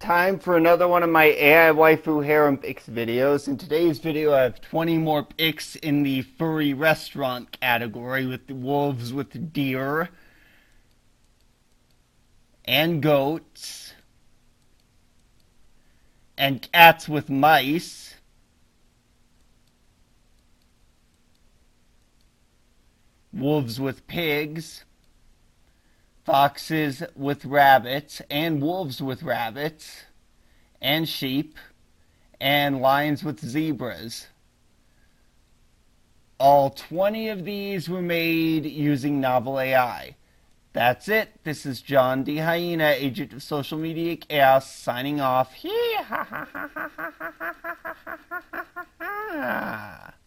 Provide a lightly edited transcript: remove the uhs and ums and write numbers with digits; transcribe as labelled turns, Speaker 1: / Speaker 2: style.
Speaker 1: Time for another one of my AI Waifu Harem Picks videos. In today's video, I have 20 more picks in the furry restaurant category with the wolves with deer and goats and cats with mice, wolves with pigs, foxes with rabbits, and wolves with rabbits, and sheep, and lions with zebras. All 20 of these were made using Novel AI. That's it. This is John D. Hyena, agent of social media chaos, signing off.